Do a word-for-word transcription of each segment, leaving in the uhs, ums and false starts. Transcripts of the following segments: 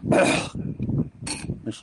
ماشي.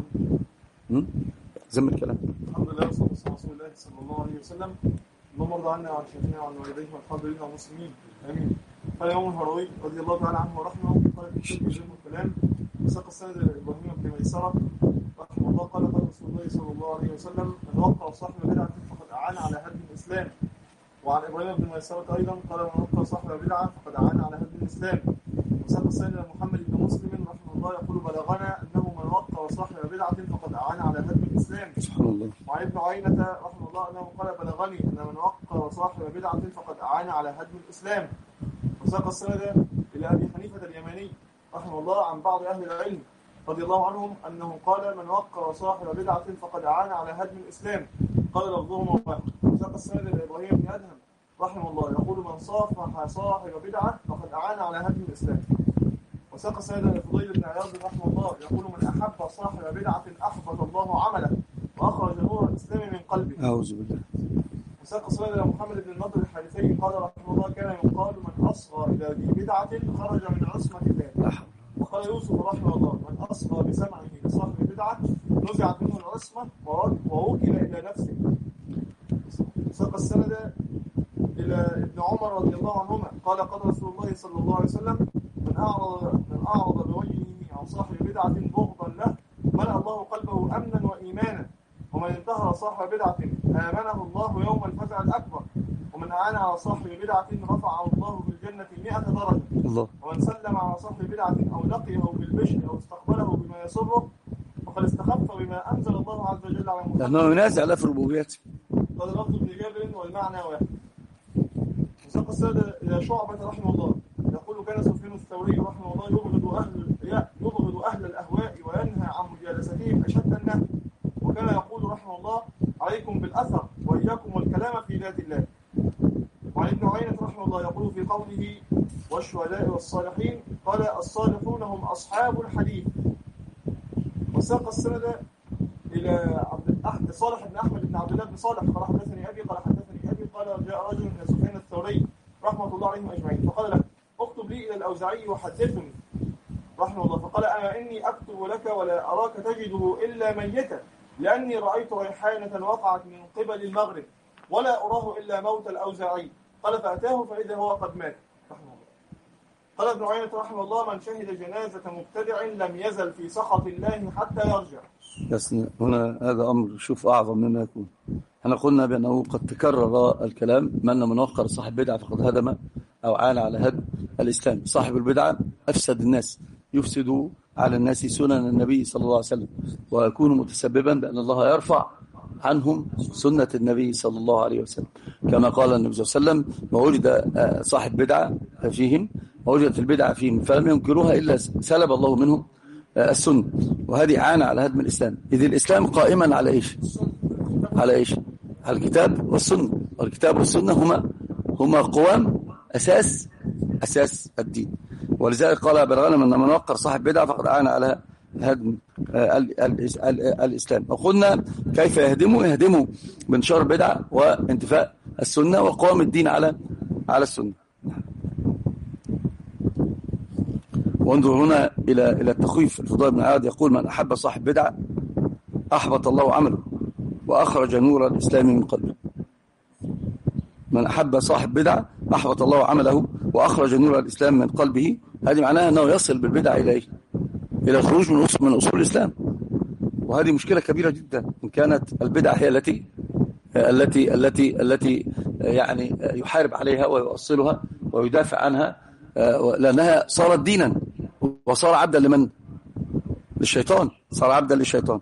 زم الكلام. الحمد لله والصلاة والسلام على رسول الله صلى الله عليه وسلم. اللهم ارض عنا وعن شيخنا وعن والديه والحاضرين والمسلمين امين. قال امام الهروي رضي الله تعالى عنه ورحمه قال في كتاب علم الكلام وساق السند ابراهيم بن ميسره رحمه الله قال قال رسول الله صلى الله عليه وسلم من وقع صاحب بدعه فقد اعان على هدم الاسلام. وعن ابراهيم بن ميسره ايضا قال من وقع صاحب بدعه فقد اعان على هدم الاسلام. وساق السند محمد بن مسلم رحمه الله يقول بلغنا انه من وقع صاحب بدعه فقد اعان على هدم الاسلام. سبحان الله. وعن ابن عيينة رحمه الله أنه قال بلغني أن من وقر صاحب بدعة فقد أعان على هدم الإسلام. وساق السند إلى أبي حنيفة اليماني رحمه الله عن بعض أهل العلم رضي الله عنهم أنه قال من وقر صاحب بدعة فقد أعان على هدم الإسلام. قال لفظهما واحد. وساق السند إلى إبراهيم بن أدهم رحمه الله يقول من صافح صاحب بدعة فقد أعان على هدم الإسلام. وساق السند إلى فضيل بن عياض رحمه الله يقول من أحب صاحب بدعة أحبط الله عمله وأخرج نور الإسلام من قلبه. أعوذ بالله. وساق السند إلى محمد بن النضر الحارثي قال رحمه الله كان يقال من أصغى إلى ذي بدعة خرج من عصمة الله. وقال يوسف رحمه الله من أصغى بسمعه لصاحب بدعة نزعت منه العصمة ووكل إلى نفسه. وساق السند إلى ابن عمر رضي الله عنهما قال قال رسول الله صلى الله عليه وسلم من أعرض من أعرض بوجهه عن صاحب بدعة بغضا له ملأ الله قلبه أمنا وإيمانا. ومن انتهر صاحب بدعة آمنه الله يوم الفزع الأكبر. ومن أعان على صاحب بدعة رفعه الله بالجنة مئة درجة. الله. ومن سلم على صاحب بدعة أو لقيه بالبشر أو استقبله بما يسره فقد استخف بما أنزل الله عز وجل على محمد. لأنه ينازع له في الربوبيات. قال لفظ ابن جابر والمعنى واحد. وساق السند إلى شعبة رحمه الله يقول كان سفيان الثوري رحمه الله يبغض أهل يبغض أهل الأهواء وينهى عن مجالستهم أشد النهي. وكان يقول رحمه الله عليكم بالأثر وإياكم والكلام في ذات الله. وعن ابن عيينة رحمه الله يقول في قوله والشهداء والصالحين قال الصالحون هم أصحاب الحديث. وساق السند إلى عبد الأحد صالح بن أحمد بن عبد الله بن صالح قال حدثني أبي قال حدثني أبي قال جاء رجل من سفيان الثوري رحمة الله عليهم أجمعين فقال له اكتب لي إلى الأوزاعي وحدثني رحمه الله فقال أما إني أكتب لك ولا أراك تجده إلا ميتا لأني رأيت ريحانة وقعت من قبل المغرب ولا أراه إلا موت الأوزاعي. قال فأتاه فإذا هو قد مات رحمه الله. قال ابن عيينة رحمه الله من شهد جنازة مبتدع لم يزل في سخط الله حتى يرجع. بس هنا هذا أمر شوف أعظم مما يكون. احنا قلنا بأنه قد تكرر الكلام من من وقر صاحب بدعة فقد هدم أو عان على هدم الإسلام. صاحب البدعة أفسد الناس يفسد على الناس سنن النبي صلى الله عليه وسلم ويكون متسببا بأن الله يرفع عنهم سنة النبي صلى الله عليه وسلم كما قال النبي صلى الله عليه وسلم ما وجد صاحب بدعة فيهم ووجدت البدعة فيهم فلم ينكروها إلا سلب الله منهم السنة. وهذه عانى على هدم الإسلام. إذ الإسلام قائما على إيش؟ على إيش؟ على الكتاب والسنة. والكتاب والسنة هما هما قوام أساس أساس الدين. ولذلك قال بلغنا من من وقر صاحب بدعة فقد عانى على هدم الإسلام. وقلنا كيف يهدموا يهدموا بانتشار البدعة وانتفاء السنة وقوام الدين على على السنة. وانظر هنا إلى إلى التخويف. الفضيل بن عياض يقول من أحب صاحب بدعة أحبط الله عمله وأخرج نور الإسلام من قلبه. من أحب صاحب بدعة أحبط الله عمله وأخرج نور الإسلام من قلبه. هذه معناها أنه يصل بالبدعة إلى إلى الخروج من أصول من أصول الإسلام. وهذه مشكلة كبيرة جدا إن كانت البدعة هي التي التي التي التي يعني يحارب عليها ويؤصلها ويدافع عنها لأنها صارت دينا وصار عبدا لمن؟ للشيطان. صار عبدا للشيطان.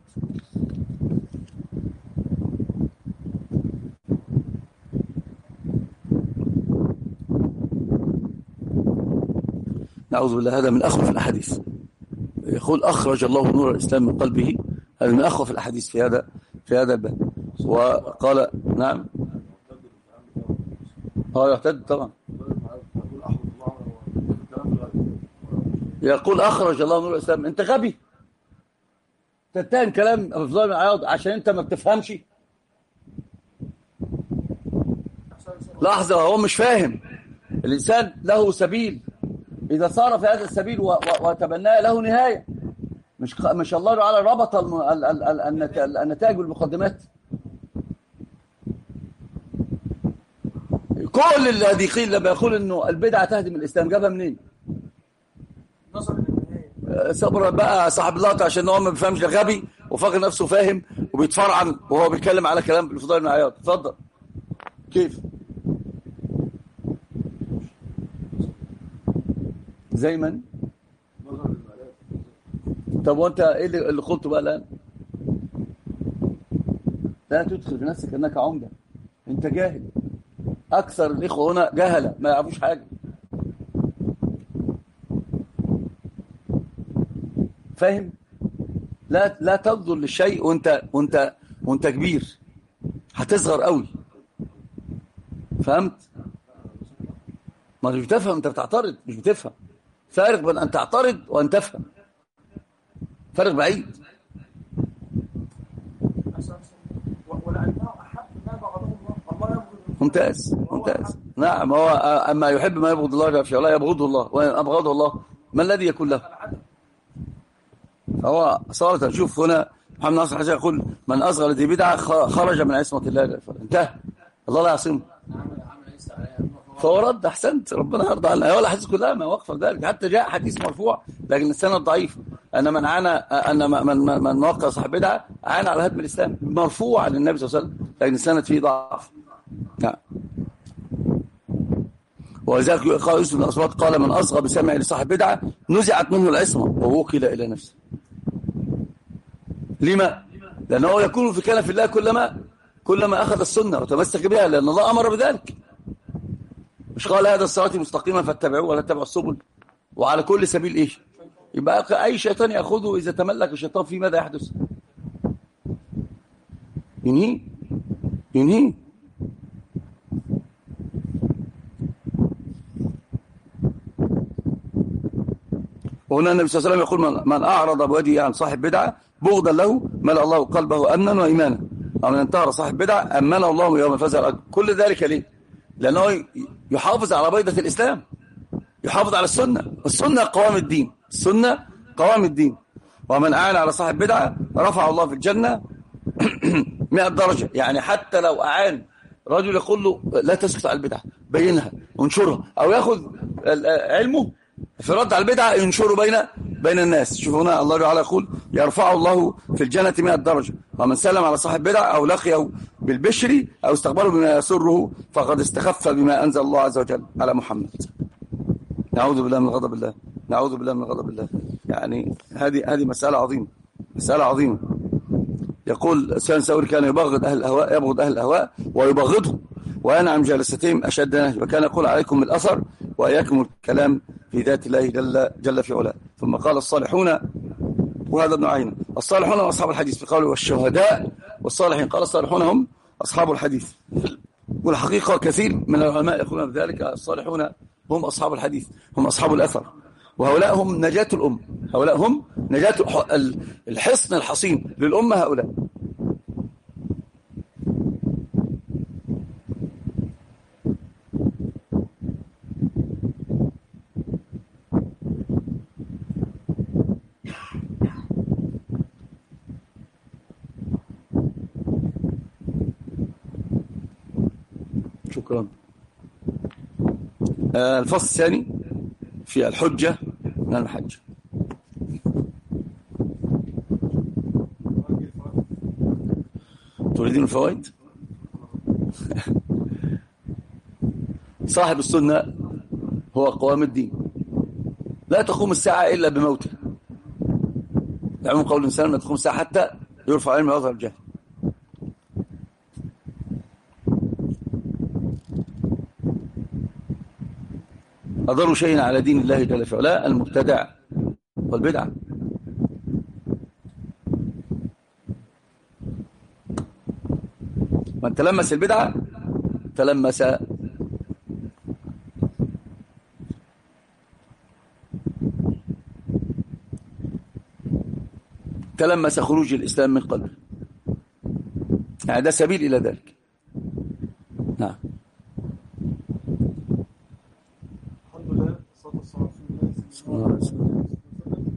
نعوذ بالله. هذا من أخوف الأحاديث. يقول أخرج الله نور الإسلام من قلبه. هذا من أخوف الأحاديث في هذا في هذا الباب. وقال نعم اه يعتد طبعا. يقول أخرج الله نور الإسلام. أنت غبي تتهم كلام أفضل من عياض عشان أنت ما بتفهمش. لحظة هو مش فاهم. الإنسان له سبيل إذا صار في هذا السبيل وتبناه له نهاية. مش مش الله تعالى ربط النتائج بالمقدمات. كل الذي قيل لما يقول انه البدعه تهدم الاسلام جابها منين؟ صبر بقى صاحب اللقطه عشان هو ما بيفهمش، غبي وفاكر نفسه فاهم وبيتفرعن وهو بيتكلم على كلام الفضيل بن عياض. اتفضل. كيف؟ زي من؟ طب وانت ايه اللي قلته بقى الان؟ لا تدخل بنفسك انك عمده، انت جاهل. اكثر الاخوه هنا جهله ما يعرفوش حاجه. فاهم؟ لا لا تنظر للشيء وانت وانت وانت كبير، هتصغر قوي. فهمت؟ ما مش بتفهم، انت بتعترض مش بتفهم. فارق بين ان تعترض وان تفهم، فرق بعيد. ممتاز ممتاز. نعم، هو اما يحب ما يبغض الله فلا يبغضه الله، وان ابغضه الله ما الذي يكون له؟ هو صارت نشوف هنا محمد ناصر حسين يقول من اصغر ذي بدعه خرج من عصمه الله، انتهى، الله لا يعصمه. فهو رد. احسنت، ربنا يرضى عنه. ولا حديث كلها ما وقف ذلك، حتى جاء حديث مرفوع لكن السند ضعيف ان من عانى ان من من, من وقع صاحب بدعه عانى على هدم الاسلام، مرفوع عن النبي صلى الله عليه وسلم لكن السند فيه ضعف. نعم. ولذلك قال يوسف بن الأصوات قال من أصغى بسمع لصاحب بدعة نزعت منه العصمة ووكل إلى نفسه. لما؟ لأنه يكون في كلام في الله كلما كلما أخذ السنة وتمسك بها، لأن الله أمر بذلك. مش قال هذا الصراط مستقيما فاتبعوه ولا تتبعوا السبل وعلى كل سبيل إيش؟ يبقى أي شيطان يأخذه إذا تملك الشيطان في ماذا يحدث؟ ينهي ينهي وهنا النبي صلى الله عليه وسلم يقول من, من أعرض بوجهه عن صاحب بدعة بغضا له ملأ الله قلبه أمنا وإيمانا، ومن انتهر صاحب بدعة أمنه الله يوم الفزع الأكبر. كل ذلك ليه؟ لأنه يحافظ على بيضة الإسلام، يحافظ على السنة. السنة قوام الدين، السنة قوام الدين. ومن أعان على صاحب بدعة رفع الله في الجنة مئة درجة. يعني حتى لو أعان رجل يقول له لا تسكت على البدعة، بينها وانشرها، أو يأخذ علمه في رد على البدعة ينشره بين بين الناس. شوفوا هنا الله تعالى يقول يرفع الله في الجنة مئة درجة، ومن سلم على صاحب بدعة أو لقيه بالبشر أو استقبله بما يسره فقد استخف بما أنزل الله عز وجل على محمد. نعوذ بالله من غضب الله، نعوذ بالله من غضب الله. يعني هذه هذه مسألة عظيمة، مسألة عظيمة. يقول سفيان الثوري كان يبغض أهل الأهواء، يبغض أهل الأهواء ويبغضهم وينعم جالستهم أشد نهي، وكان يقول عليكم بالأثر وإياكم الكلام في ذات الله جل, جل في علاه. ثم قال الصالحون، وهذا ابن عيينة، الصالحون هم أصحاب الحديث، في قوله والشهداء والصالحين قال الصالحون هم أصحاب الحديث. والحقيقة كثير من العلماء يقولون بذلك، الصالحون هم أصحاب الحديث، هم أصحاب الأثر، وهؤلاء هم نجاة الأمة، هؤلاء هم نجاة الحصن الحصين للأمة. هؤلاء شكرا. الفصل الثاني في الحجة من المحجة. تريدين الفوائد؟ صاحب السنة هو قوام الدين، لا تقوم الساعة إلا بموته. يعلم قول الإنسان لا تقوم الساعة حتى يرفع علم ويظهر الجهل. أضر شيء على دين الله جل في علاه المبتدع والبدعة. من تلمس البدعة تلمس تلمس خروج الإسلام من قلبه. يعني ده سبيل إلى ذلك. نعم. الحمد لله والصلاة والسلام على رسول الله الله عليه وسلم.